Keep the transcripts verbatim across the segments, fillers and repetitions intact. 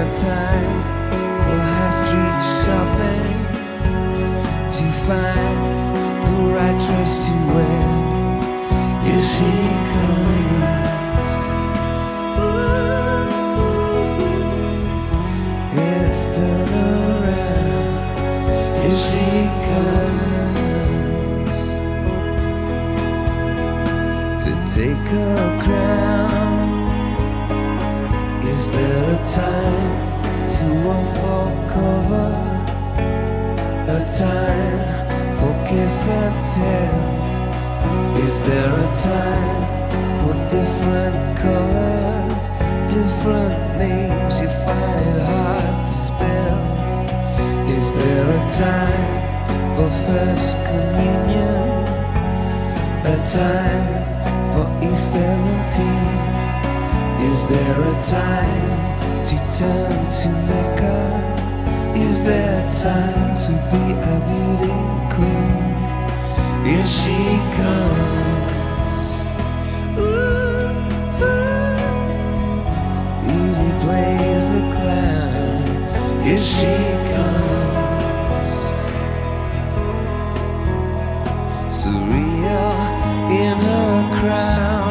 time for high street shopping to find the right dress to wear? Here she comes. Ooh, it's still around. Here she comes to take her crown. Is there a time to unfold cover? A time for kiss and tell? Is there a time for different colors, different names you find it hard to spell? Is there a time for first communion? A time for E seventeen? Is there a time to turn to Mecca? Is there time to be a beauty queen? Here she comes. Ooh, ooh. Beauty plays the clown. Here she comes. Surreal in her crown.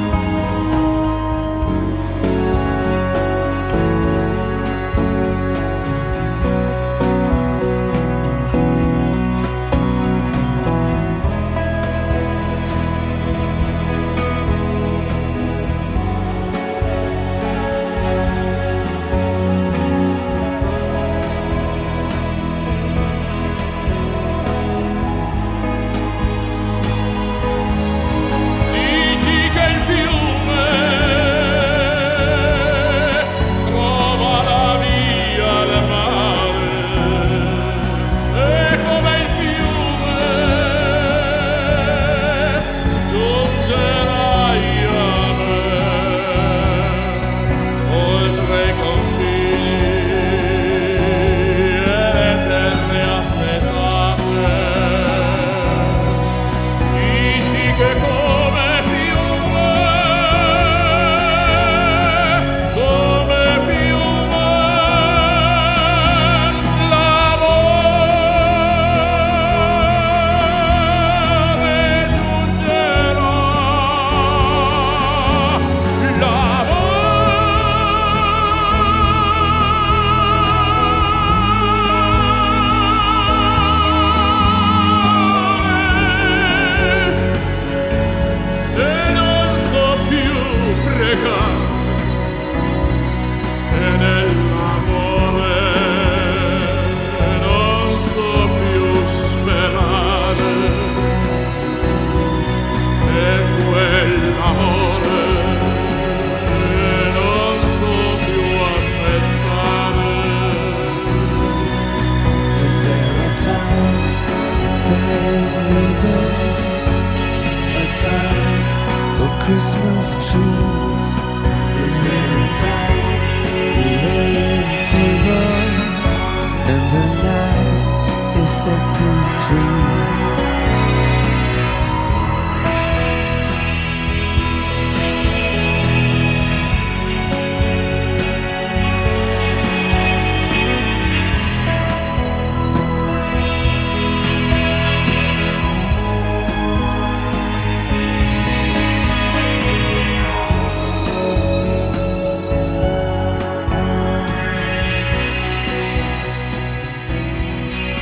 Christmas trees. Is there a time for laying tables? And the night is set to free.